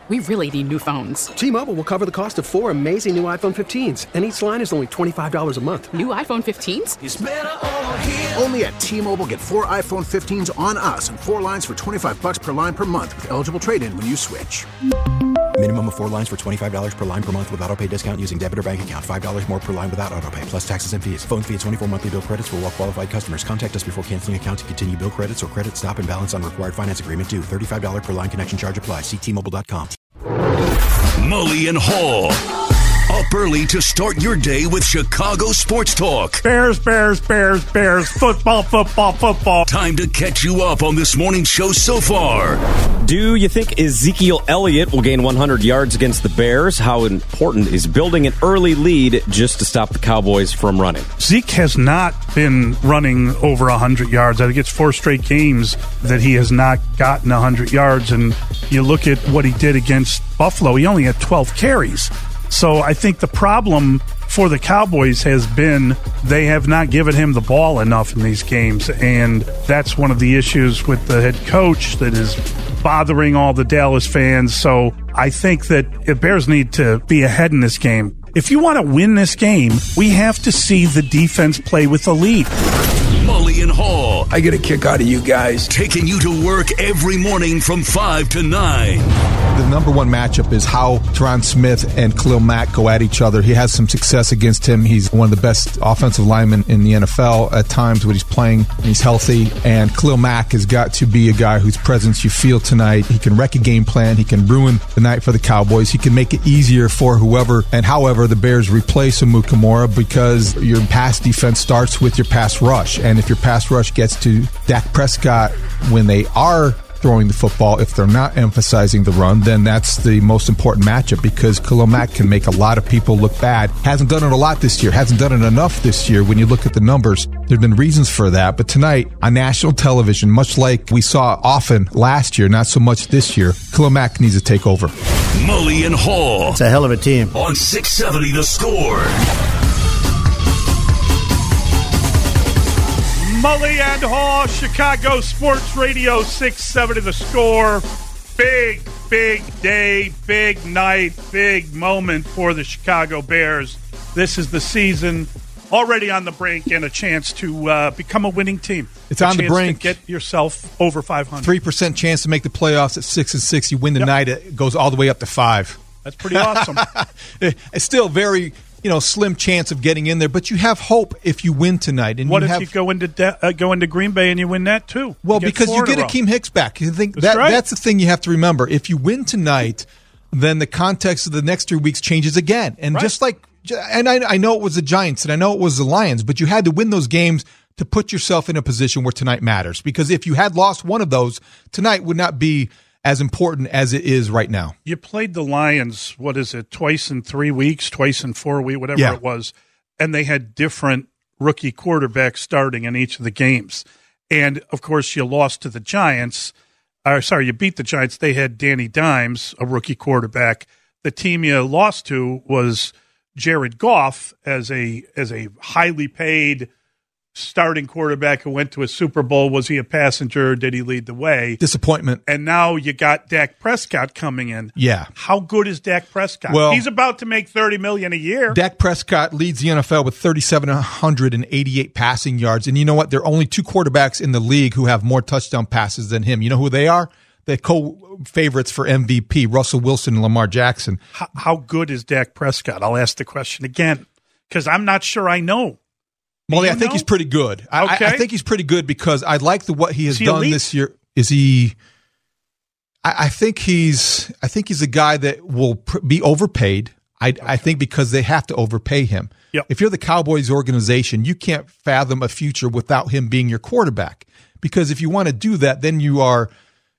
We really need new phones. T-Mobile will cover the cost of 4 amazing new iPhone 15s, and each line is only $25 a month. New iPhone 15s? It's better over here. Only at T-Mobile, get 4 iPhone 15s on us and 4 lines for $25 per line per month with eligible trade-in when you switch. Minimum of 4 lines for $25 per line per month with autopay discount using debit or bank account. $5 more per line without autopay, plus taxes and fees. Phone fee at 24 monthly bill credits for well-qualified customers. Contact us before canceling account to continue bill credits or credit stop and balance on required finance agreement due. $35 per line connection charge applies. See T-Mobile.com. Mully and Hall. Up early to start your day with Chicago Sports Talk. Bears, Bears, Bears, Bears, football, football, football. Time to catch you up on this morning's show so far. Do you think Ezekiel Elliott will gain 100 yards against the Bears? How important is building an early lead just to stop the Cowboys from running? Zeke has not been running over 100 yards. I think it's 4 straight games that he has not gotten 100 yards. And you look at what he did against Buffalo, he only had 12 carries. So I think the problem for the Cowboys has been they have not given him the ball enough in these games, and that's one of the issues with the head coach that is bothering all the Dallas fans. So I think that the Bears need to be ahead in this game. If you want to win this game, we have to see the defense play with the lead. Mully and Hall. I get a kick out of you guys. Taking you to work every morning from 5 to 9. The number one matchup is how Tyron Smith and Khalil Mack go at each other. He has some success against him. He's one of the best offensive linemen in the NFL at times when he's playing and he's healthy. And Khalil Mack has got to be a guy whose presence you feel tonight. He can wreck a game plan. He can ruin the night for the Cowboys. He can make it easier for whoever and however the Bears replace Amukamara, because your pass defense starts with your pass rush. And if your pass rush gets to Dak Prescott when they are throwing the football, if they're not emphasizing the run, then that's the most important matchup, because Khalil Mack can make a lot of people look bad. Hasn't done it a lot this year, hasn't done it enough this year when you look at the numbers. There have been reasons for that, but tonight on national television, much like we saw often last year, not so much this year, Khalil Mack needs to take over. Mully and Hall. It's a hell of a team. On 670 The Score. Mully and Hall, Chicago Sports Radio, 670 The Score. Big, big day, big night, big moment for the Chicago Bears. This is the season already on the brink and a chance to become a winning team. It's on the brink. To get yourself over 500. 3% chance to make the playoffs at 6-6. You win tonight, it goes all the way up to 5. That's pretty awesome. It's still very... slim chance of getting in there, but you have hope if you win tonight. And what if you go into Green Bay and you win that too? Well, because you get Akeem Hicks back. You think that's the thing you have to remember. If you win tonight, then the context of the next 3 weeks changes again. And just like, and I know it was the Giants and I know it was the Lions, but you had to win those games to put yourself in a position where tonight matters. Because if you had lost one of those, tonight would not be as important as it is right now. You played the Lions, twice in 3 weeks, twice in 4 weeks, whatever it was, and they had different rookie quarterbacks starting in each of the games. And, of course, you lost to the Giants. You beat the Giants. They had Danny Dimes, a rookie quarterback. The team you lost to was Jared Goff as a highly paid starting quarterback who went to a Super Bowl. Was he a passenger? Did he lead the way? Disappointment. And now you got Dak Prescott coming in. Yeah. How good is Dak Prescott? Well, he's about to make $30 million a year. Dak Prescott leads the NFL with 3,788 passing yards. And you know what? There are only 2 quarterbacks in the league who have more touchdown passes than him. You know who they are? The co-favorites for MVP, Russell Wilson and Lamar Jackson. How good is Dak Prescott? I'll ask the question again because I'm not sure I know. Molly, I think he's pretty good. Okay. I think he's pretty good because I like what he has done elite? this year. Is he? I think he's a guy that will be overpaid. I think because they have to overpay him. Yep. If you're the Cowboys organization, you can't fathom a future without him being your quarterback. Because if you want to do that, then you are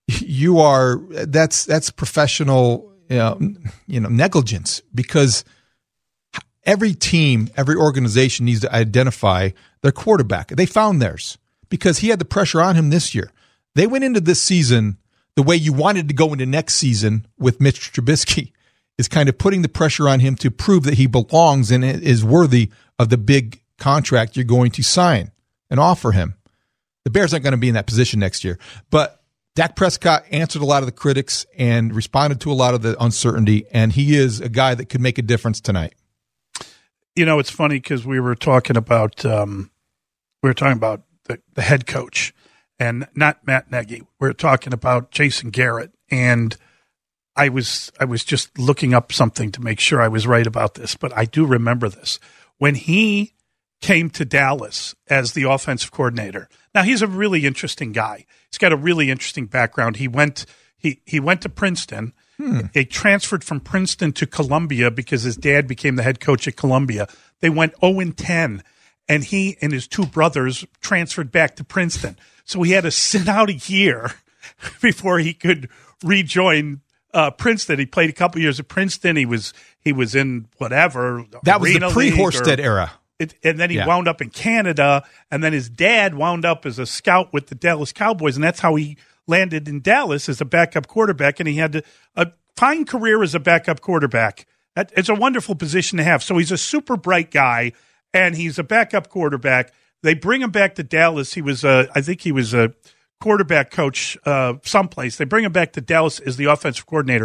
that's professional negligence. Because every team, every organization needs to identify their quarterback. They found theirs because he had the pressure on him this year. They went into this season the way you wanted to go into next season with Mitch Trubisky, is kind of putting the pressure on him to prove that he belongs and is worthy of the big contract you're going to sign and offer him. The Bears aren't going to be in that position next year, but Dak Prescott answered a lot of the critics and responded to a lot of the uncertainty, and he is a guy that could make a difference tonight. You know, it's funny because we were talking about the head coach, and not Matt Nagy. We're talking about Jason Garrett, and I was just looking up something to make sure I was right about this, but I do remember this. When he came to Dallas as the offensive coordinator. Now, he's a really interesting guy. He's got a really interesting background. He went to Princeton. He transferred from Princeton to Columbia because his dad became the head coach at Columbia. They went 0-10, and he and his two brothers transferred back to Princeton. So he had to sit out a year before he could rejoin Princeton. He played a couple years at Princeton. He was in whatever. That was the pre-Horsted era. And then he wound up in Canada, and then his dad wound up as a scout with the Dallas Cowboys, and that's how he landed in Dallas as a backup quarterback, and he had a fine career as a backup quarterback. It's a wonderful position to have. So he's a super bright guy, and he's a backup quarterback. They bring him back to Dallas. I think he was a quarterback coach someplace. They bring him back to Dallas as the offensive coordinator.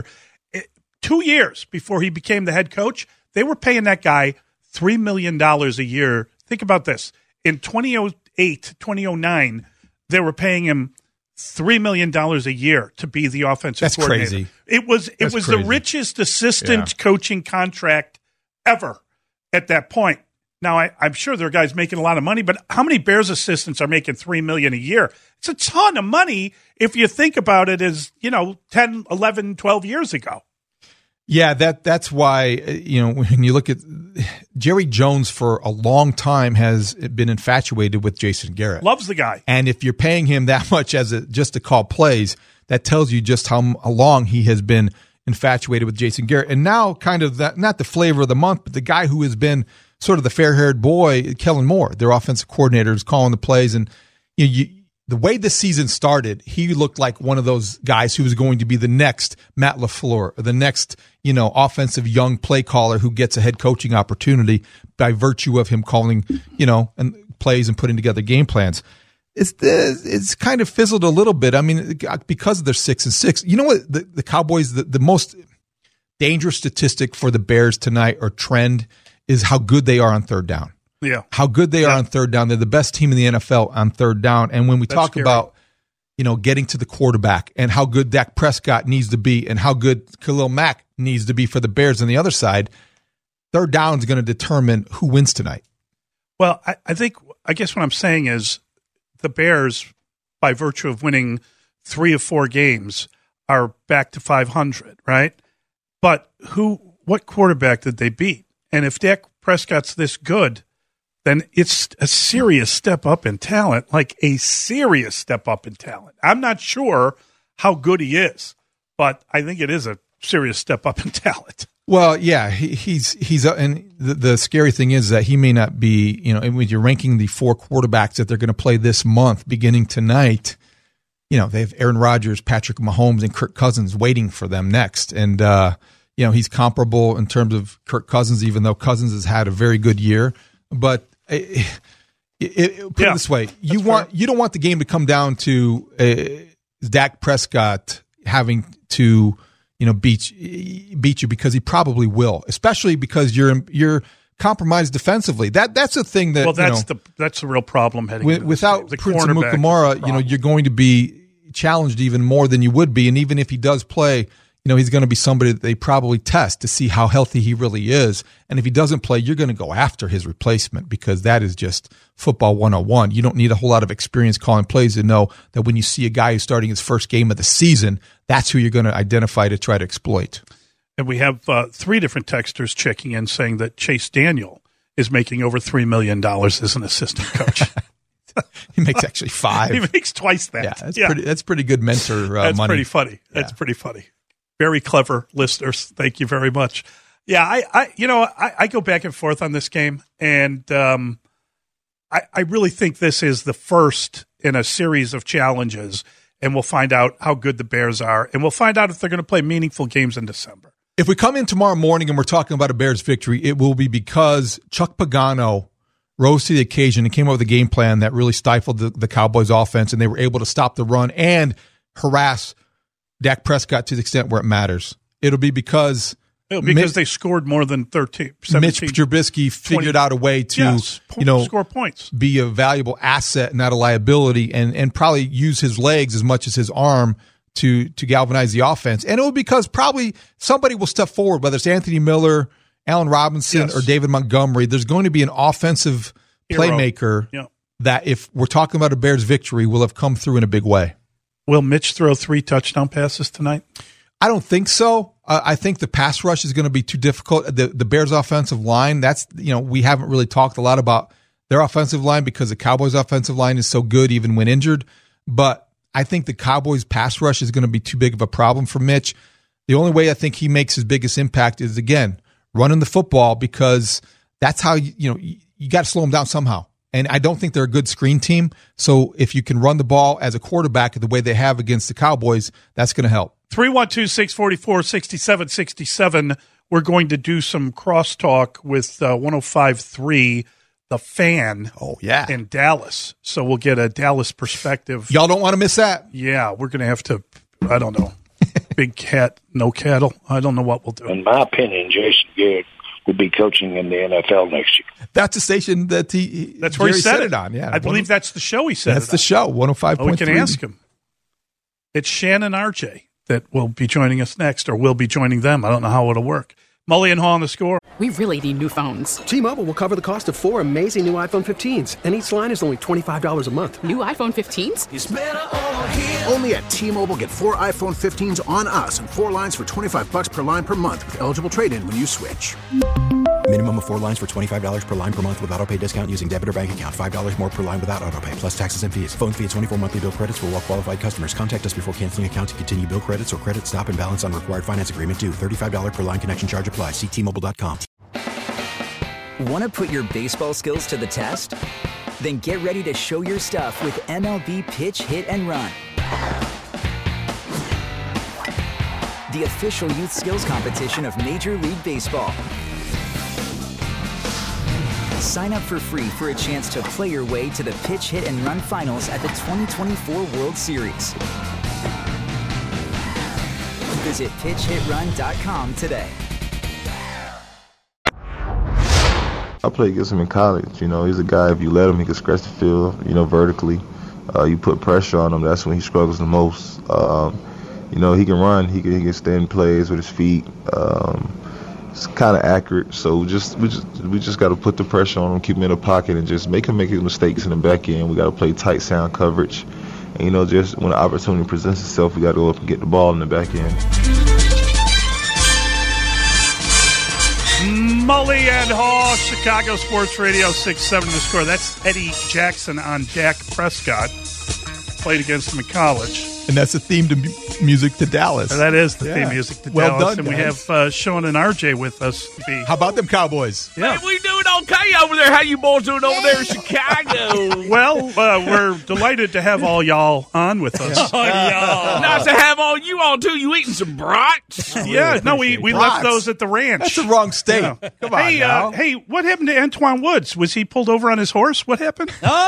2 years before he became the head coach, they were paying that guy $3 million a year. Think about this. In 2008, 2009, they were paying him $3 million a year to be the offensive coordinator. Crazy. It was the richest assistant coaching contract ever at that point. Now, I'm sure there are guys making a lot of money, but how many Bears assistants are making $3 million a year? It's a ton of money if you think about it as, 10, 11, 12 years ago. Yeah, that's why, when you look at Jerry Jones for a long time has been infatuated with Jason Garrett. Loves the guy. And if you're paying him that much just to call plays, that tells you just how long he has been infatuated with Jason Garrett. And now kind of that, not the flavor of the month, but the guy who has been sort of the fair-haired boy, Kellen Moore, their offensive coordinator, is calling the plays. And the way the season started, he looked like one of those guys who was going to be the next Matt LaFleur, or the next, offensive young play caller who gets a head coaching opportunity by virtue of him calling, and plays and putting together game plans. It's kind of fizzled a little bit. I mean, because they're 6-6. You know what? The Cowboys, the most dangerous statistic for the Bears tonight, or trend, is how good they are on third down. Yeah. How good they are on third down. They're the best team in the NFL on third down. And when we talk about, getting to the quarterback and how good Dak Prescott needs to be and how good Khalil Mack needs to be for the Bears on the other side, third down is going to determine who wins tonight. Well, I guess what I'm saying is the Bears, by virtue of winning 3 of 4 games, are back to 500, right? But what quarterback did they beat? And if Dak Prescott's this good, then it's a serious step up in talent, like a serious step up in talent. I'm not sure how good he is, but I think it is a serious step up in talent. Well, yeah, he's and the scary thing is that he may not be, when you're ranking the 4 quarterbacks that they're going to play this month, beginning tonight, they have Aaron Rodgers, Patrick Mahomes, and Kirk Cousins waiting for them next. And, he's comparable in terms of Kirk Cousins, even though Cousins has had a very good year. But put it this way: you don't want the game to come down to Dak Prescott having to beat you, because he probably will, especially because you're compromised defensively. That's the thing that that's the real problem heading without Prince Amukamara. You're going to be challenged even more than you would be, and even if he does play, he's going to be somebody that they probably test to see how healthy he really is. And if he doesn't play, you're going to go after his replacement, because that is just football 101. You don't need a whole lot of experience calling plays to know that when you see a guy who's starting his first game of the season, that's who you're going to identify to try to exploit. And we have 3 different texters checking in saying that Chase Daniel is making over $3 million as an assistant coach. He makes actually 5. He makes twice that. Yeah, that's pretty good mentor that's money. Pretty funny. That's pretty funny. Very clever listeners. Thank you very much. Yeah, I go back and forth on this game, and I really think this is the first in a series of challenges, and we'll find out how good the Bears are, and we'll find out if they're going to play meaningful games in December. If we come in tomorrow morning and we're talking about a Bears victory, it will be because Chuck Pagano rose to the occasion and came up with a game plan that really stifled the Cowboys offense, and they were able to stop the run and harass Dak Prescott to the extent where it matters. It'll be because they scored more than 13, 17, Mitch Trubisky figured out a way to score points, be a valuable asset, not a liability, and probably use his legs as much as his arm to galvanize the offense. And it will be because probably somebody will step forward, whether it's Anthony Miller, Allen Robinson, or David Montgomery. There's going to be an offensive playmaker that, if we're talking about a Bears victory, will have come through in a big way. Will Mitch throw 3 touchdown passes tonight? I don't think so. I think the pass rush is going to be too difficult. The Bears' offensive line, we haven't really talked a lot about their offensive line because the Cowboys' offensive line is so good even when injured. But I think the Cowboys' pass rush is going to be too big of a problem for Mitch. The only way I think he makes his biggest impact is, again, running the football, because that's how you got to slow him down somehow. And I don't think they're a good screen team. So if you can run the ball as a quarterback the way they have against the Cowboys, that's going to help. 312-644-6767. We're going to do some crosstalk with 105.3, The Fan. Oh, yeah. In Dallas. So we'll get a Dallas perspective. Y'all don't want to miss that. Yeah, we're going to have to, I don't know, big cat, no cattle. I don't know what we'll do. In my opinion, Jason Garrett will be coaching in the NFL next year. That's the station that that's where he said it on. Yeah, I believe that's the show he said that's the show, 105.3. We can ask him. It's Shannon RJ that will be joining us next, or will be joining them. I don't know how it'll work. Mully and Haw on The Score. We really need new phones. T-Mobile will cover the cost of 4 amazing new iPhone 15s, and each line is only $25 a month. New iPhone 15s? It's better over here. Only at T-Mobile, get 4 iPhone 15s on us and 4 lines for $25 per line per month with eligible trade-in when you switch. Minimum of 4 lines for $25 per line per month with autopay discount using debit or bank account. $5 more per line without autopay, plus taxes and fees. Phone fee at 24 monthly bill credits for well-qualified customers. Contact us before canceling account to continue bill credits or credit stop and balance on required finance agreement due. $35 per line connection charge applies. See T-Mobile.com. Want to put your baseball skills to the test? Then get ready to show your stuff with MLB Pitch, Hit, and Run. The official youth skills competition of Major League Baseball. Sign up for free for a chance to play your way to the Pitch, Hit, and Run finals at the 2024 World Series. Visit pitchhitrun.com today. I played against him in college. He's a guy, if you let him, he can stretch the field, vertically. You put pressure on him, that's when he struggles the most. He can run, he can extend plays with his feet. It's kind of accurate, so we just got to put the pressure on him, keep him in the pocket, and just make him make his mistakes in the back end. We got to play tight sound coverage, and just when the opportunity presents itself, we got to go up and get the ball in the back end. Mully and Haw, Chicago Sports Radio 670 The Score. That's Eddie Jackson on Dak Prescott. Played against him in college. And that's the theme to music to Dallas. That is the theme music to well Dallas. Done, and guys. we have Sean and RJ with us. How about them Cowboys? Yeah. We doing okay over there. How you boys doing over there in Chicago? Well, we're delighted to have all y'all on with us. Nice to have all you on, too. You eating some brats? Yeah, no, we left those at the ranch. That's the wrong state. Yeah. Come on now. Hey, what happened to Antoine Woods? Was he pulled over on his horse? What happened?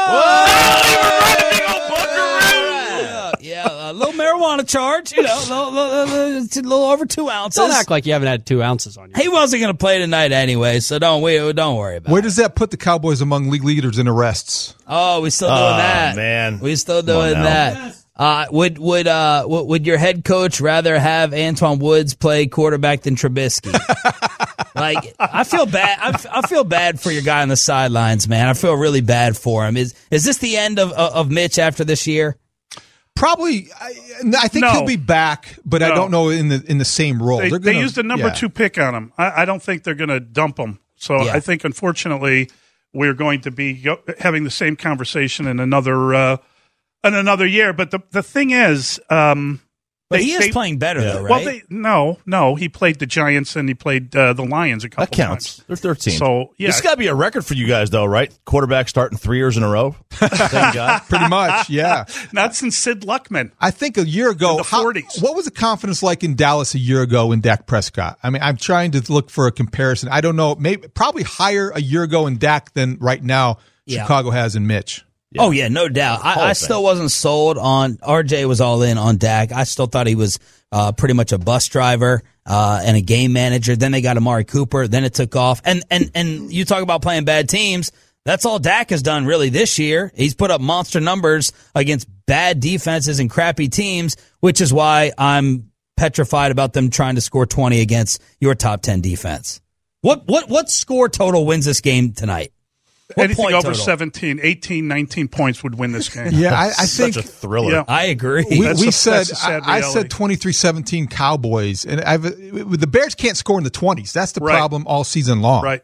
Yeah, a little marijuana charge, a little over 2 ounces. Don't act like you haven't had 2 ounces on you. He wasn't going to play tonight anyway, so don't worry about Where it. does that put the Cowboys among league leaders in arrests? Oh, we're still doing that. Man. We're still doing that. Would your head coach rather have Antoine Woods play quarterback than Trubisky? I feel bad. I feel bad for your guy on the sidelines, man. I feel really bad for him. Is this the end of Mitch after this year? Probably. I think he'll be back, but I don't know in the same role. They used a number 2 pick on him. I don't think they're going to dump him. So I think, unfortunately, we're going to be having the same conversation in another year. But the thing is, but he is playing better, though, right? Well, no. He played the Giants and he played the Lions a couple That counts. times. They're 13. So, yeah. This got to be a record for you guys, though, right? Quarterback starting 3 years in a row? Thank God. Pretty much, yeah. Not since Sid Luckman. I think a year ago, in the 40s. What was the confidence like in Dallas a year ago in Dak Prescott? I mean, I'm trying to look for a comparison. I don't know. Probably higher a year ago in Dak than right now Chicago has in Mitch. Yeah. Oh, yeah, no doubt. I still wasn't sold on RJ was all in on Dak. I still thought he was pretty much a bus driver and a game manager. Then they got Amari Cooper. Then it took off. And you talk about playing bad teams. That's all Dak has done really this year. He's put up monster numbers against bad defenses and crappy teams, which is why I'm petrified about them trying to score 20 against your top 10 defense. What score total wins this game tonight? What Anything point over total? 17, 18, 19 points would win this game. Yeah, I think such a thriller. Yeah. I agree. We said that's a sad I reality. said 23-17 Cowboys, and the Bears can't score in the 20s. That's the problem all season long. Right.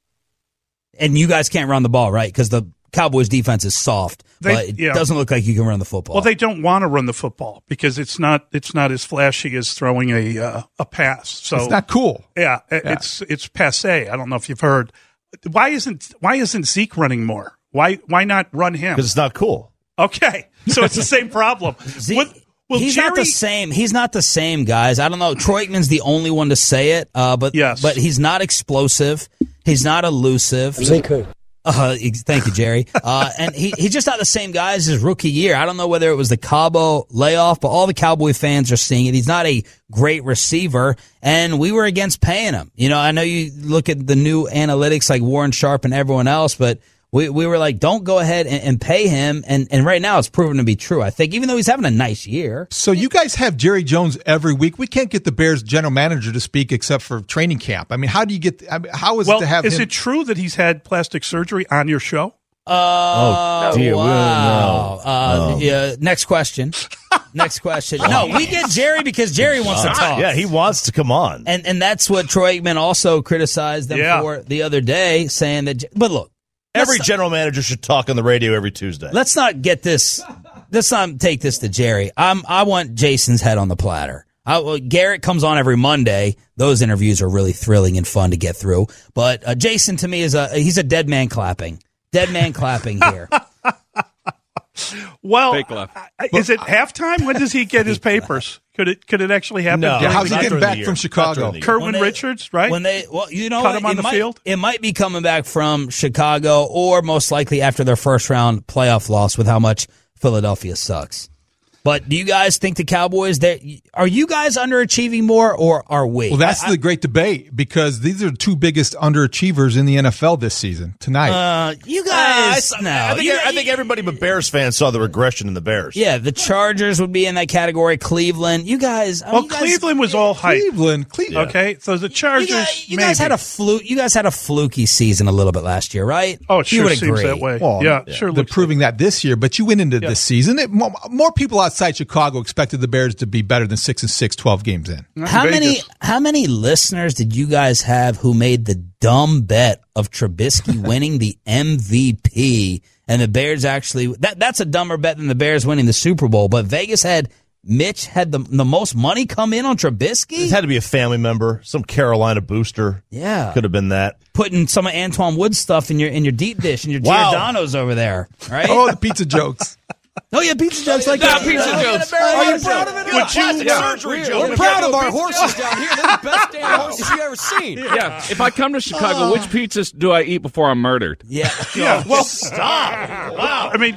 And you guys can't run the ball, right? Because the Cowboys' defense is soft, but it doesn't look like you can run the football. Well, they don't want to run the football because it's not as flashy as throwing a pass. So It's not cool. Yeah, it's passé. I don't know if you've heard. Why isn't Zeke running more? Why not run him? Because it's not cool. Okay, so it's the same problem. He's not the same. He's not the same, guys. I don't know. Troy Aikman's the only one to say it, but he's not explosive. He's not elusive. Zeke who? Thank you, Jerry. And he's just not the same guy as his rookie year. I don't know whether it was the Cabo layoff, but all the Cowboy fans are seeing it. He's not a great receiver, and we were against paying him. You know, I know you look at the new analytics like Warren Sharp and everyone else, but we were like, don't go ahead and pay him. And right now it's proven to be true, I think, even though he's having a nice year. So you guys have Jerry Jones every week. We can't get the Bears general manager to speak except for training camp. I mean, how do you get? How is it to have him? Is it true that he's had plastic surgery on your show? Oh, dear. Wow. Yeah, next question. Next question. No, we get Jerry because Jerry wants to talk. Yeah, he wants to come on. And that's what Troy Aikman also criticized them for the other day, saying that. But look. Every general manager should talk on the radio every Tuesday. Let's not get this. Let's not take this to Jerry. I want Jason's head on the platter. Garrett comes on every Monday. Those interviews are really thrilling and fun to get through. But Jason, to me, he's a dead man clapping. Dead man clapping here. Well, is it halftime? When does he get his papers? Could it actually happen? No. Yeah, how's he getting back from Chicago? Kerwin Richards, right? Cut him on the field. It might be coming back from Chicago, or most likely after their first round playoff loss with how much Philadelphia sucks. But do you guys think the Cowboys, are you guys underachieving more, or are we? Well, that's the great debate, because these are the two biggest underachievers in the NFL this season tonight. You guys, I think everybody but Bears fans saw the regression in the Bears. Yeah, the Chargers would be in that category. Cleveland, you guys. Cleveland was all hype. Cleveland. Yeah. Okay, so the Chargers. You guys had a fluke. You guys had a fluky season a little bit last year, right? Oh, it you sure would seems agree. that way. Well, sure. They're proving that this year, but you went into this season. More people outside Chicago expected the Bears to be better than 6-6, 12 games in. How many listeners did you guys have who made the dumb bet of Trubisky winning the MVP and the Bears actually that's a dumber bet than the Bears winning the Super Bowl, but Vegas had Mitch had the most money come in on Trubisky? It had to be a family member, some Carolina booster. Yeah. Could have been that. Putting some of Antoine Wood's stuff in your deep dish and your Giordano's over there, right? Oh, the pizza jokes. Oh, yeah, pizza jokes like that. Pizza jokes. Are you proud of it? We're proud of our horses down here. They're the best damn horses you ever seen. Yeah. If I come to Chicago, which pizzas do I eat before I'm murdered? Yeah. Well, stop. Wow. I mean,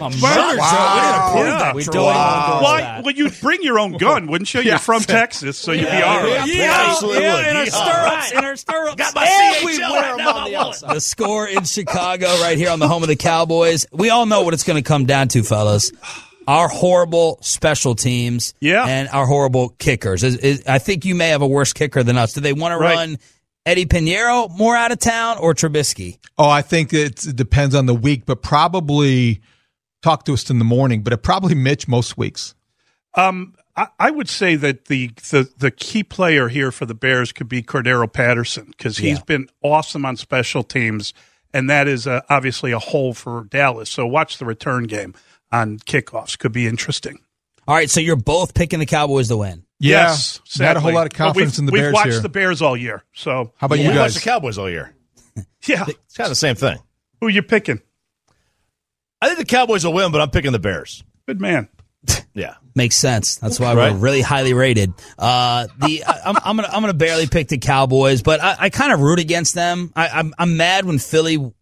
well, you'd bring your own gun, wouldn't you? You're from Texas, so you'd be all right. Yeah, in our stirrups. Got my And we CHL wear right them now, on the my wallet. outside. The Score in Chicago, right here on the home of the Cowboys. We all know what it's going to come down to, fellas. Our horrible special teams and our horrible kickers. I think you may have a worse kicker than us. Do they want to run Eddie Pinheiro more out of town or Trubisky? Oh, I think it depends on the week, but probably talk to us in the morning, but probably Mitch most weeks. I would say that the key player here for the Bears could be Cordero Patterson, because he's been awesome on special teams, and that is obviously a hole for Dallas. So watch the return game on kickoffs. Could be interesting. All right, so you're both picking the Cowboys to win. Yes, not a whole lot of confidence in the Bears We've watched here. the Bears all year. So how about you We guys? watched the Cowboys all year. Yeah, it's kind of the same thing. Who are you picking? I think the Cowboys will win, but I'm picking the Bears. Good man. Yeah, makes sense. That's why we're really highly rated. I'm gonna barely pick the Cowboys, but I kind of root against them. I'm mad when Philly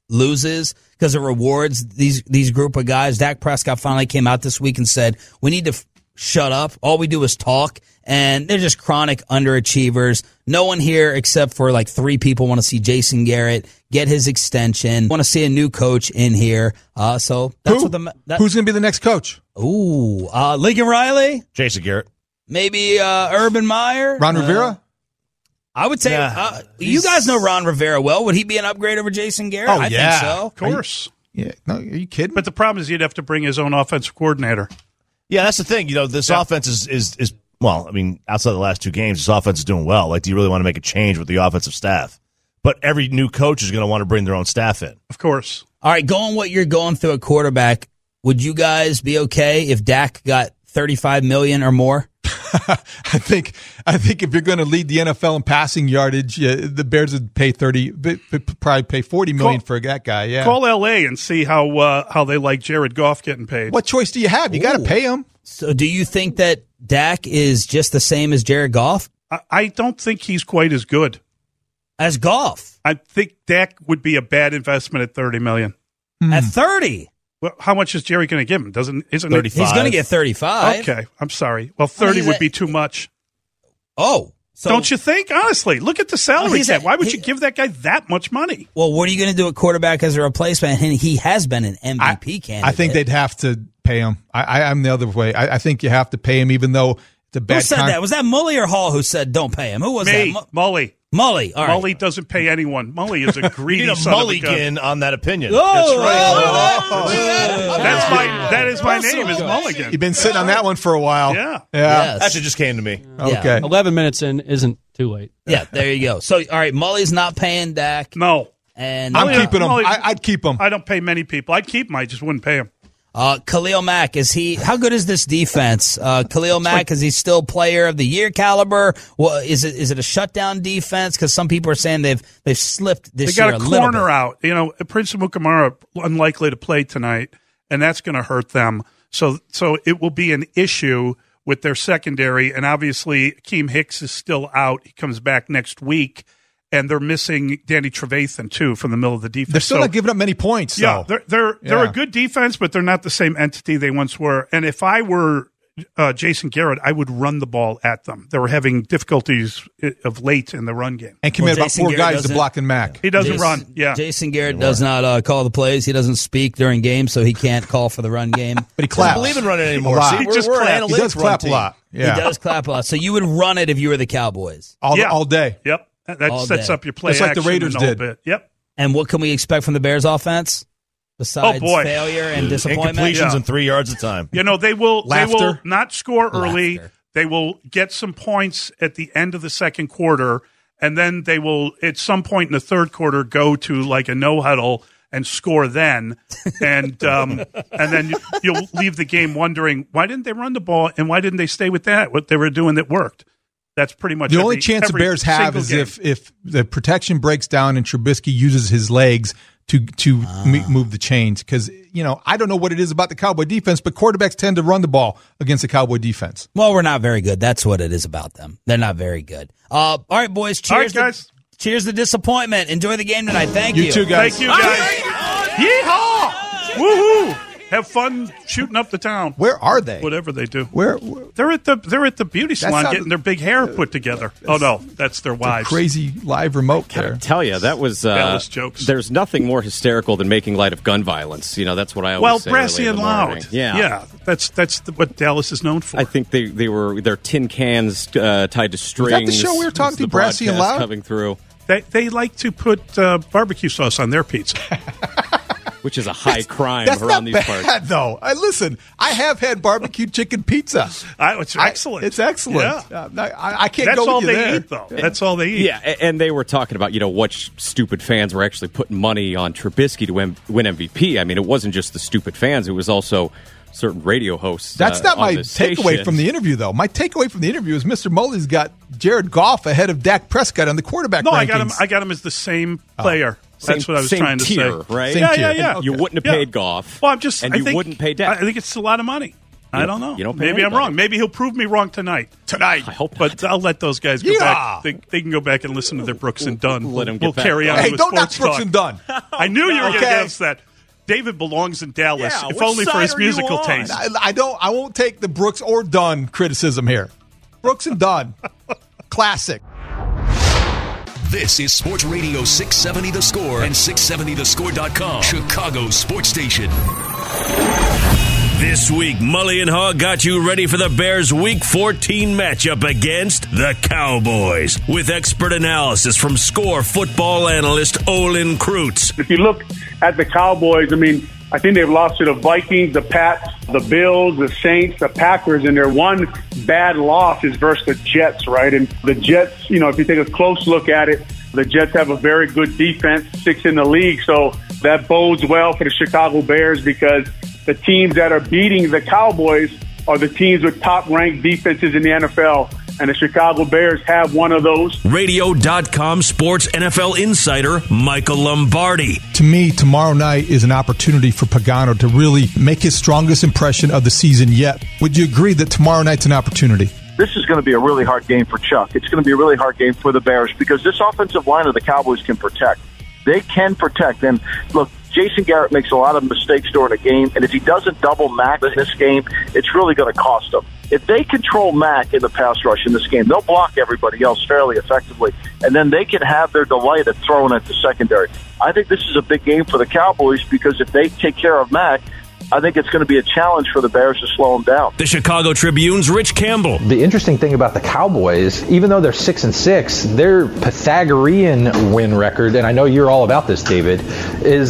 loses because it rewards these group of guys. Dak Prescott finally came out this week and said, we need to shut up. All we do is talk, and they're just chronic underachievers. No one here except for like 3 people want to see Jason Garrett get his extension. Want to see a new coach in here. So that's who's going to be the next coach? Ooh, Lincoln Riley, Jason Garrett, maybe Urban Meyer, Ron Rivera. I would say you guys know Ron Rivera well. Would he be an upgrade over Jason Garrett? Oh, I think so. Of course. No, are you kidding? But the problem is he'd have to bring his own offensive coordinator. Yeah, that's the thing. This offense is well, I mean, outside the last 2 games, this offense is doing well. Like, do you really want to make a change with the offensive staff? But every new coach is going to want to bring their own staff in. Of course. All right, going what you're going through at quarterback, would you guys be okay if Dak got $35 million or more? I think if you're going to lead the NFL in passing yardage, the Bears would pay probably pay $40 million for that guy. Yeah, call LA and see how they like Jared Goff getting paid. What choice do you have? You got to pay him. So, do you think that Dak is just the same as Jared Goff? I don't think he's quite as good as Goff. I think Dak would be a bad investment at $30 million. At 30. Well, how much is Jerry going to give him? Isn't 35? He's going to get 35. Okay, I'm sorry. Well, 30 would be too much. Oh, so don't you think? Honestly, look at the salary cap. Why would you give that guy that much money? Well, what are you going to do at quarterback as a replacement? And he has been an MVP candidate. I think they'd have to pay him. I'm the other way. I think you have to pay him, even though it's a bad. Who said that? Was that Mully or Hall who said don't pay him? Who was that? Mully. All right. Mully doesn't pay anyone. Mully is a greedy you need a son of a gun. mulligan on that opinion. That's right. That is my name is Mulligan. You've been sitting on that one for a while. Yeah. Yes. That just came to me. Okay. 11 minutes in isn't too late. Yeah, there you go. So, all right, Mully's not paying Dak. No. And I'm keeping him. I'd keep him. I don't pay many people. I'd keep him. I just wouldn't pay him. Khalil Mack, how good is this defense? Khalil Mack, is he still player of the year caliber? Well, is it a shutdown defense? Because some people are saying they've slipped this year a little bit. They got a corner out. Prince Amukamara unlikely to play tonight, and that's going to hurt them. So it will be an issue with their secondary, and obviously Akeem Hicks is still out. He comes back next week. And they're missing Danny Trevathan, too, from the middle of the defense. They're still not giving up many points, yeah, though. They're a good defense, but they're not the same entity they once were. And if I were Jason Garrett, I would run the ball at them. They were having difficulties of late in the run game. And commit about 4 guys to blocking Mack. He doesn't run, yeah. Jason Garrett does not call the plays. He doesn't speak during games, so he can't call for the run game. But he claps. I don't believe in running anymore. He does clap a lot. Yeah. He does clap a lot. So you would run it if you were the Cowboys? All day. Yep. That sets up your play just like the action Raiders in a did. bit. Yep. And what can we expect from the Bears offense besides failure and disappointment? Incompletions and 3 yards a time. They will not score early. Laughter. They will get some points at the end of the second quarter, and then they will at some point in the third quarter go to like a no huddle and score then, and then you'll leave the game wondering why didn't they run the ball and why didn't they stay with that? What they were doing that worked. That's pretty much the only chance the Bears have is if the protection breaks down and Trubisky uses his legs to move the chains. Because I don't know what it is about the Cowboy defense, but quarterbacks tend to run the ball against the Cowboy defense. Well, we're not very good. That's what it is about them. They're not very good. All right, boys. Cheers, all right, guys. Cheers to disappointment. Enjoy the game tonight. Thank you. You too, guys. Thank you, guys. Yeehaw! Woohoo! Have fun shooting up the town. Where are they? Whatever they do. Where? They're at the beauty salon getting their big hair put together. Oh no, that's their wives. Crazy live remote there. I tell you, that was Dallas jokes. There's nothing more hysterical than making light of gun violence. That's what I always say. Well, brassy and loud. Yeah. That's what Dallas is known for. I think they're tin cans tied to strings. Was that the show we were talking to? Brassy and loud coming through. They like to put barbecue sauce on their pizza. Which is a high crime that's around not these bad, parts. Though. Listen, I have had barbecue chicken pizza. It's excellent. It's excellent. Yeah. I can't that's go all with you they there. eat, though. That's all they eat. Yeah, and they were talking about, which stupid fans were actually putting money on Trubisky to win MVP. I mean, it wasn't just the stupid fans. It was also certain radio hosts. That's not my takeaway from the interview, though. My takeaway from the interview is Mr. Mully's got Jared Goff ahead of Dak Prescott on the quarterback rankings. I got him as the same player. That's what I was trying to tier, say. Right? Yeah. You wouldn't have paid Goff. Well, you wouldn't pay Dak. I think it's a lot of money. I don't know. You don't pay Maybe I'm anybody. wrong. Maybe he'll prove me wrong tonight. I hope not. But I'll let those guys go back. They can go back and listen to their Brooks and Dunn. Let them we'll get back. carry on. Hey, with don't knock sports Brooks talk. and Dunn. I knew you were going to get upset. David belongs in Dallas, if only for his musical taste. I won't take the Brooks or Dunn criticism here. Brooks and Dunn. Classic. This is Sports Radio 670 The Score and 670thescore.com, Chicago sports station. This week, Mully and Haw got you ready for the Bears' Week 14 matchup against the Cowboys with expert analysis from Score football analyst Olin Kreutz. If you look at the Cowboys, I think they've lost to the Vikings, the Pats, the Bills, the Saints, the Packers, and their one bad loss is versus the Jets, right? And the Jets, if you take a close look at it, the Jets have a very good defense, 6th in the league, so that bodes well for the Chicago Bears because the teams that are beating the Cowboys are the teams with top-ranked defenses in the NFL, and the Chicago Bears have one of those. Radio.com sports NFL insider Michael Lombardi. To me, tomorrow night is an opportunity for Pagano to really make his strongest impression of the season yet. Would you agree that tomorrow night's an opportunity? This is going to be a really hard game for Chuck. It's going to be a really hard game for the Bears because this offensive line of the Cowboys can protect. They can protect. And look, Jason Garrett makes a lot of mistakes during a game, and if he doesn't double Mack in this game, it's really going to cost him. If they control Mack in the pass rush in this game, they'll block everybody else fairly effectively, and then they can have their delight at throwing at the secondary. I think this is a big game for the Cowboys because if they take care of Mack, I think it's going to be a challenge for the Bears to slow them down. The Chicago Tribune's Rich Campbell. The interesting thing about the Cowboys, even though they're 6-6, their Pythagorean win record, and I know you're all about this, David, is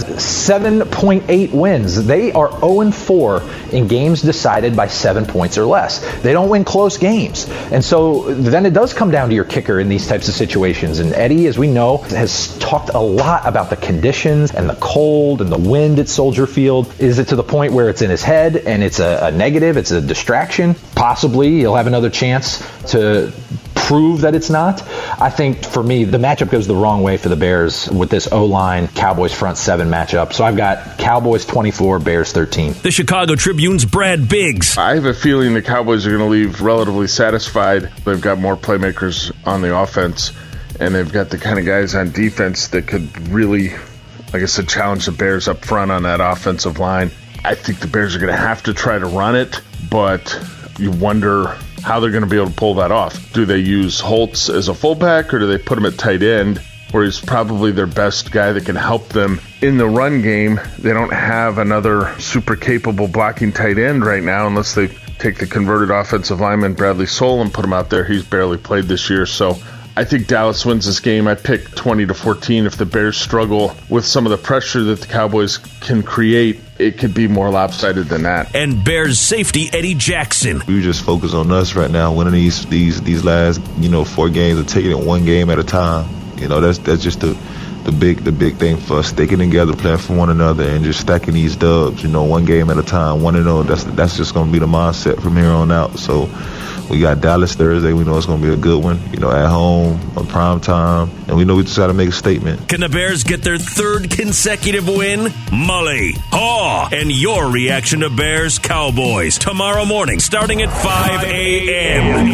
7.8 wins. They are 0-4 in games decided by 7 points or less. They don't win close games. And so then it does come down to your kicker in these types of situations. And Eddie, as we know, has talked a lot about the conditions and the cold and the wind at Soldier Field. Is it to the point where it's in his head and it's a negative, it's a distraction? Possibly he'll have another chance to prove that it's not. I think for me, the matchup goes the wrong way for the Bears with this O-line, Cowboys front seven matchup. So I've got Cowboys 24, Bears 13. The Chicago Tribune's Brad Biggs. I have a feeling the Cowboys are going to leave relatively satisfied. They've got more playmakers on the offense, and they've got the kind of guys on defense that could really, like I said, challenge the Bears up front on that offensive line. I think the Bears are going to have to try to run it, but you wonder how they're going to be able to pull that off. Do they use Holtz as a fullback, or do they put him at tight end, where he's probably their best guy that can help them in the run game? They don't have another super capable blocking tight end right now unless they take the converted offensive lineman Bradley Soul and put him out there. He's barely played this year, so I think Dallas wins this game. I pick 20-14. If the Bears struggle with some of the pressure that the Cowboys can create, it could be more lopsided than that. And Bears safety Eddie Jackson. We just focus on us right now, winning these last 4 games and taking it one game at a time. That's just the big thing for us, sticking together, playing for one another, and just stacking these dubs. One game at a time, 1-0. That's just going to be the mindset from here on out. So we got Dallas Thursday. We know it's going to be a good one, at home, on prime time. And we know we just got to make a statement. Can the Bears get their 3rd consecutive win? Mully, Haw, and your reaction to Bears Cowboys tomorrow morning starting at 5 a.m.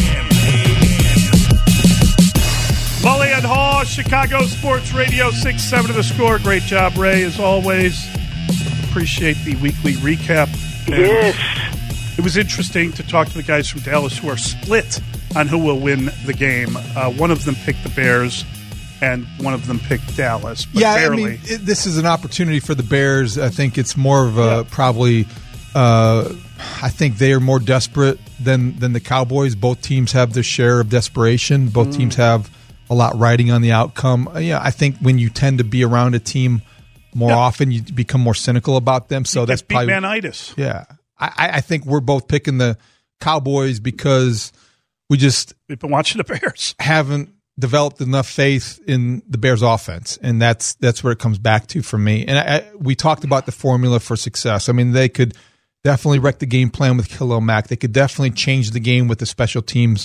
Mully and Haw, Chicago Sports Radio 670 The Score. Great job, Ray, as always. Appreciate the weekly recap. Yes. It was interesting to talk to the guys from Dallas who are split on who will win the game. One of them picked the Bears, and one of them picked Dallas. But barely. This is an opportunity for the Bears. I think it's more of a probably. I think they are more desperate than the Cowboys. Both teams have their share of desperation. Both teams have a lot riding on the outcome. I think when you tend to be around a team more often, you become more cynical about them. So that's probably man-itis. Yeah. I think we're both picking the Cowboys because we've been watching the Bears. Haven't developed enough faith in the Bears offense, and that's where it comes back to for me. And we talked about the formula for success. They could definitely wreck the game plan with Khalil Mack. They could definitely change the game with the special teams,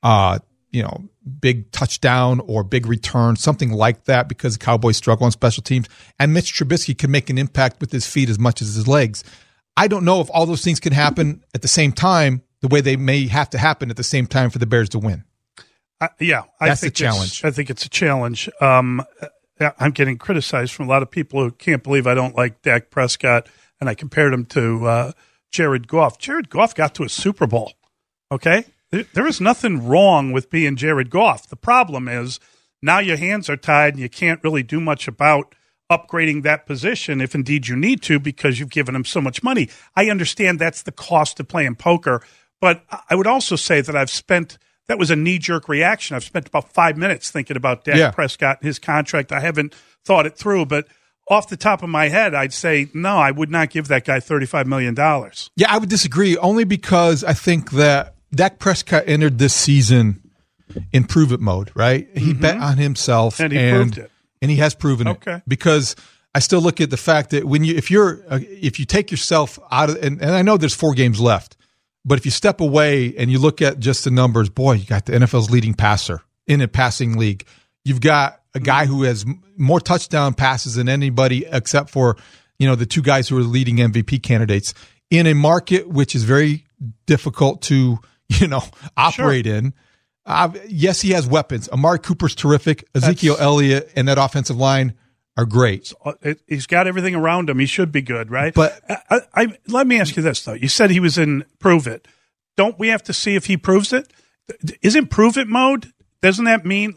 big touchdown or big return, something like that, because the Cowboys struggle on special teams. And Mitch Trubisky can make an impact with his feet as much as his legs. I don't know if all those things can happen at the same time, the way they may have to happen at the same time for the Bears to win. I That's think the challenge. I think it's a challenge. I'm getting criticized from a lot of people who can't believe I don't like Dak Prescott, and I compared him to Jared Goff. Jared Goff got to a Super Bowl, okay? There is nothing wrong with being Jared Goff. The problem is now your hands are tied and you can't really do much about upgrading that position if indeed you need to because you've given him so much money. I understand that's the cost of playing poker, but I would also say that that was a knee-jerk reaction. I've spent about 5 minutes thinking about Dak Prescott and his contract. I haven't thought it through, but off the top of my head, I'd say, no, I would not give that guy $35 million. Yeah, I would disagree, only because I think that Dak Prescott entered this season in prove-it mode, right? He bet on himself. And he proved it. And he has proven it. Because I still look at the fact that if you take yourself out of, and I know there's 4 games left, but if you step away and you look at just the numbers, boy, you got the NFL's leading passer in a passing league. You've got a guy who has more touchdown passes than anybody except for, the 2 guys who are leading MVP candidates in a market which is very difficult to, operate in. Yes, he has weapons. Amari Cooper's terrific. Ezekiel Elliott and that offensive line are great. He's got everything around him. He should be good, right? But let me ask you this, though. You said he was in prove it. Don't we have to see if he proves it? Isn't prove it mode? Doesn't that mean,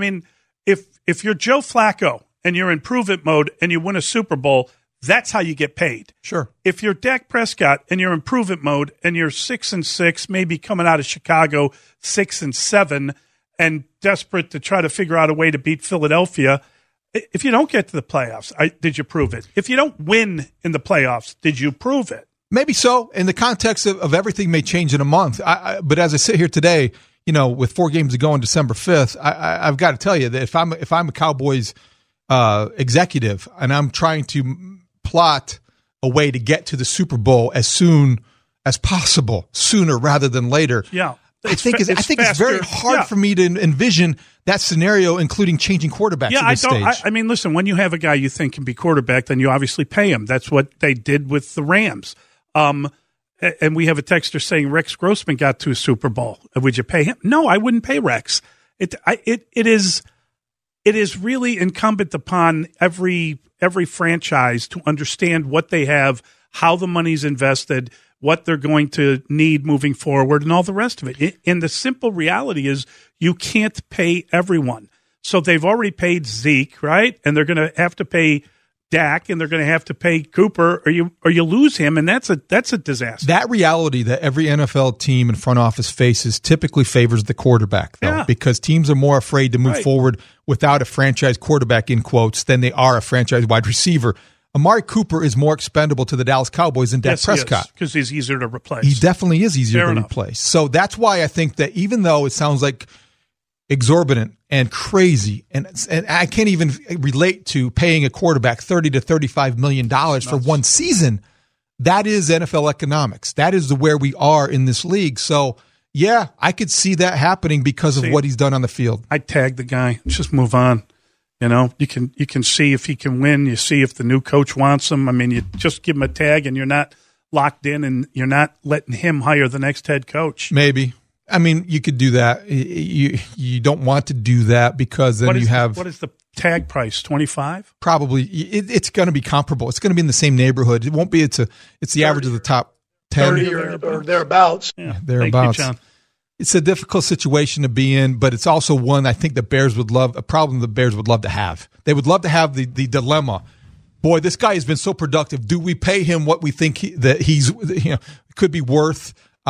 if you're Joe Flacco and you're in prove it mode and you win a Super Bowl, that's how you get paid. Sure. If you're Dak Prescott and you're in prove it mode and you're 6-6, maybe coming out of Chicago 6-7, and desperate to try to figure out a way to beat Philadelphia, if you don't get to the playoffs, did you prove it? If you don't win in the playoffs, did you prove it? Maybe so. In the context of everything may change in a month. But as I sit here today, with 4 games to go on December 5th, I've got to tell you that if I'm a Cowboys executive and I'm trying to plot a way to get to the Super Bowl as soon as possible, sooner rather than later. Yeah. I think it's very hard for me to envision that scenario, including changing quarterbacks at this stage. I mean, listen, when you have a guy you think can be quarterback, then you obviously pay him. That's what they did with the Rams. And we have a texter saying Rex Grossman got to a Super Bowl. Would you pay him? No, I wouldn't pay Rex. It is really incumbent upon every franchise to understand what they have, how the money's invested, what they're going to need moving forward, and all the rest of it. And the simple reality is you can't pay everyone. So they've already paid Zeke, right? And they're going to have to pay Dak, and they're going to have to pay Cooper, or you lose him, and that's a disaster. That reality that every NFL team and front office faces typically favors the quarterback, though, because teams are more afraid to move forward without a franchise quarterback, in quotes, than they are a franchise wide receiver. Amari Cooper is more expendable to the Dallas Cowboys than Dak Prescott. Because he's easier to replace. He definitely is easier to replace. So that's why I think that even though it sounds like exorbitant and crazy, and I can't even relate to paying a quarterback $30 to $35 million for one season, that is NFL economics. That is where we are in this league. So, yeah, I could see that happening because of what he's done on the field. I'd tag the guy. Let's just move on. You can see if he can win. You see if the new coach wants him. I mean, you just give him a tag and you're not locked in and you're not letting him hire the next head coach. Maybe. I mean, you could do that. You don't want to do that because then you have... What is the tag price, 25? Probably. It's going to be comparable. It's going to be in the same neighborhood. It won't be. It's the average of the top 10. 30 or thereabouts. Yeah, thereabouts. Thank you, John. It's a difficult situation to be in, but it's also one I think the Bears would love, a problem the Bears would love to have. They would love to have the dilemma. Boy, this guy has been so productive. Do we pay him what we think that he's could be worth?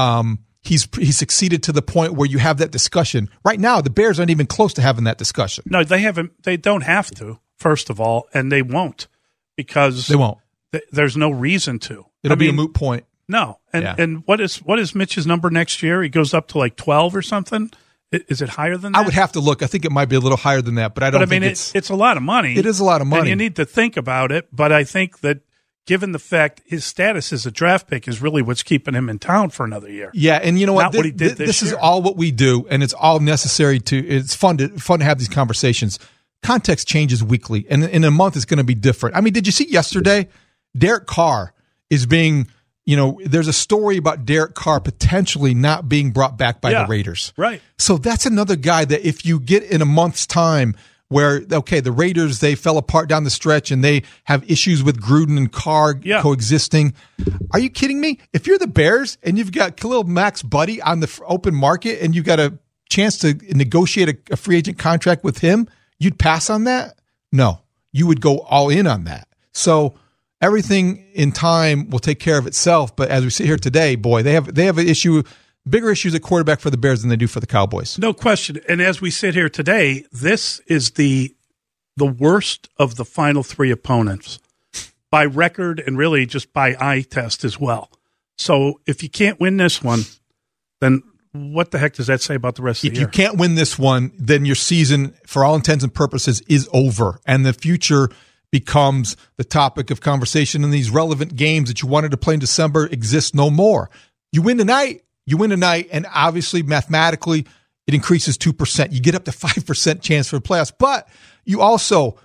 He's succeeded to the point where you have that discussion. Right now, the Bears aren't even close to having that discussion. No, they haven't. They don't have to, first of all, and they won't because they won't. There's no reason to. It'll be a moot point. No, and what is Mitch's number next year? He goes up to like 12 or something. Is it higher than that? I would have to look. I think it might be a little higher than that, but I don't think it's a lot of money. It is a lot of money. And you need to think about it, but I think that given the fact his status as a draft pick is really what's keeping him in town for another year. Yeah, and you know what? Not what he did this is year. all what we do, and it's all necessary it's fun to have these conversations. Context changes weekly, and in a month it's going to be different. I mean, did you see yesterday? Derek Carr is being... there's a story about Derek Carr potentially not being brought back by the Raiders. Right. So that's another guy that if you get in a month's time where, okay, the Raiders, they fell apart down the stretch and they have issues with Gruden and Carr coexisting. Are you kidding me? If you're the Bears and you've got Khalil Mack's buddy on the open market and you've got a chance to negotiate a free agent contract with him, you'd pass on that? No, you would go all in on that. So everything in time will take care of itself. But as we sit here today, boy, they have an issue, bigger issues at quarterback for the Bears than they do for the Cowboys. No question. And as we sit here today, this is the worst of the final three opponents by record and really just by eye test as well. So if you can't win this one, then what the heck does that say about the rest of the year? If you can't win this one, then your season, for all intents and purposes, is over. And the future becomes the topic of conversation, and these relevant games that you wanted to play in December exist no more. You win tonight, and obviously, mathematically, it increases 2%. You get up to 5% chance for the playoffs. But you also,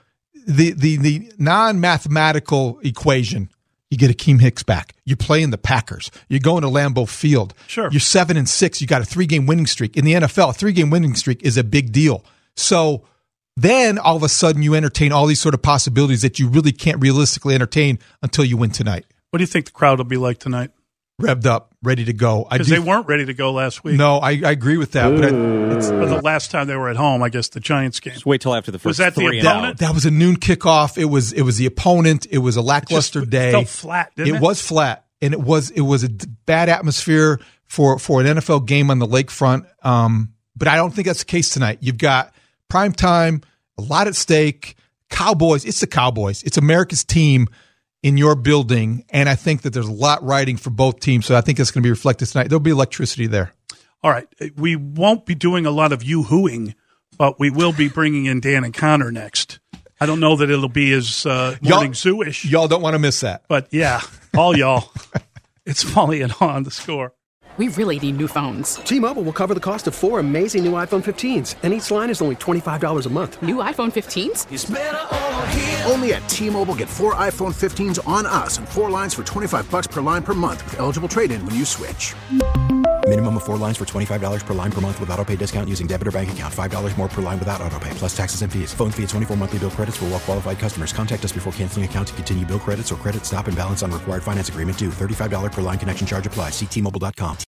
the non-mathematical equation, you get Akeem Hicks back. You're playing the Packers. You're going to Lambeau Field. Sure. You're 7-6. You got a 3-game winning streak. In the NFL, a 3-game winning streak is a big deal. So then all of a sudden you entertain all these sort of possibilities that you really can't realistically entertain until you win tonight. What do you think the crowd will be like tonight? Revved up, ready to go. Because they weren't ready to go last week. No, I agree with that. But the last time they were at home, I guess the Giants game. Just wait till after the first. Was that the opponent? That was a noon kickoff. It was the opponent. It was a lackluster day. It felt flat, didn't it? It was flat, and it was a bad atmosphere for an NFL game on the lakefront. But I don't think that's the case tonight. You've got prime time, a lot at stake. Cowboys. It's the Cowboys. It's America's team in your building, and I think that there's a lot riding for both teams, so I think that's going to be reflected tonight. There'll be electricity there. All right. We won't be doing a lot of yoo-hooing, but we will be bringing in Dan and Connor next. I don't know that it'll be as morning zoo-ish. Y'all don't want to miss that. But, yeah, all y'all. It's Paulie and On the Score. We really need new phones. T-Mobile will cover the cost of 4 amazing new iPhone 15s, and each line is only $25 a month. New iPhone 15s? It's better over here. Only at T-Mobile, get 4 iPhone 15s on us and 4 lines for $25 per line per month with eligible trade-in when you switch. Minimum of 4 lines for $25 per line per month with auto pay discount using debit or bank account. $5 more per line without auto pay, plus taxes and fees. Phone fee at 24 monthly bill credits for well-qualified customers. Contact us before canceling account to continue bill credits or credit stop and balance on required finance agreement due. $35 per line connection charge applies. See T-Mobile.com.